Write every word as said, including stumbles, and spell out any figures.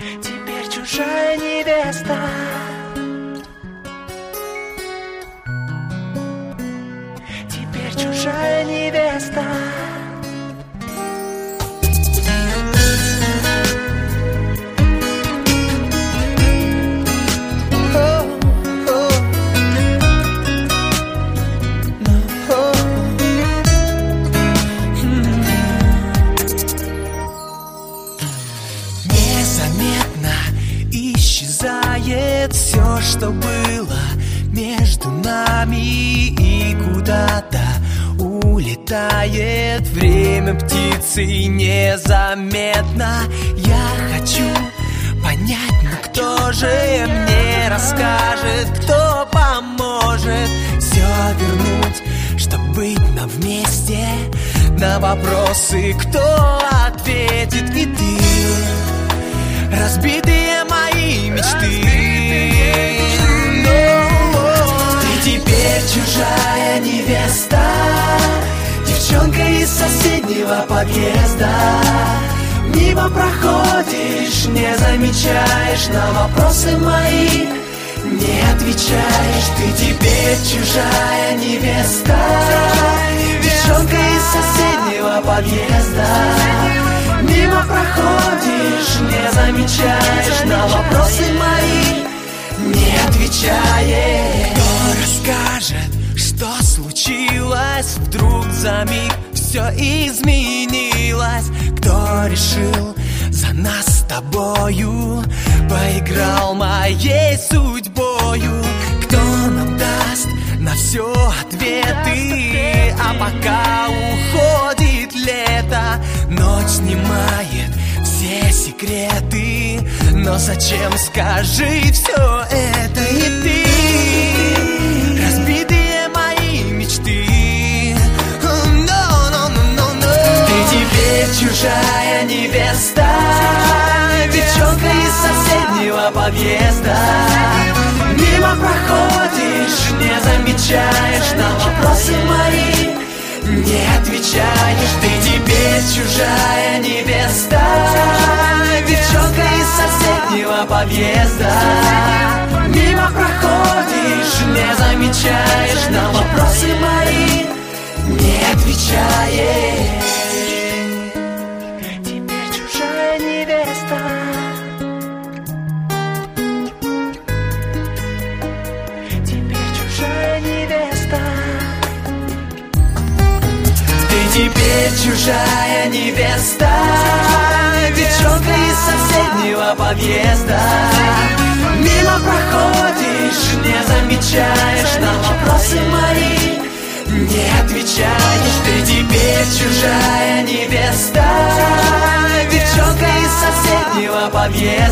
Теперь чужая невеста. Теперь чужая невеста. Все, что было между нами, и куда-то улетает время птицей незаметно. Я хочу понять, ну кто же мне расскажет, кто поможет все вернуть, чтоб быть нам вместе. На вопросы кто ответит? И ты, разбитые мои мечты. Ты теперь чужая невеста, девчонка из соседнего подъезда. Мимо проходишь, не замечаешь, на вопросы мои не отвечаешь. Ты теперь чужая невеста, девчонка из соседнего подъезда. Мимо проходишь, не замечаешь, на вопросы мои не отвечаешь. Кто расскажет, что случилось? Вдруг за миг все изменилось. Кто решил за нас с тобою, поиграл моей судьбою? Кто нам даст на все ответы? А пока уходит лето, ночь снимает все секреты. Но зачем, скажи, все это? И ты, разбитые мои мечты. No, no, no, no, no. Ты теперь чужая невеста, девчонка из соседнего подъезда. Мимо проходишь, не замечаешь, на вопросы мои не отвечаешь. Ты теперь чужая невеста, девчонка из соседнего подъезда. Мимо проходишь, не замечаешь, на вопросы мои не отвечаешь. Теперь чужая невеста. Теперь чужая невеста. Теперь чужая невеста, девчонка из соседнего подъезда. Мимо проходишь, не замечаешь, на вопросы мои не отвечаешь. Ты теперь чужая невеста, девчонка из соседнего подъезда.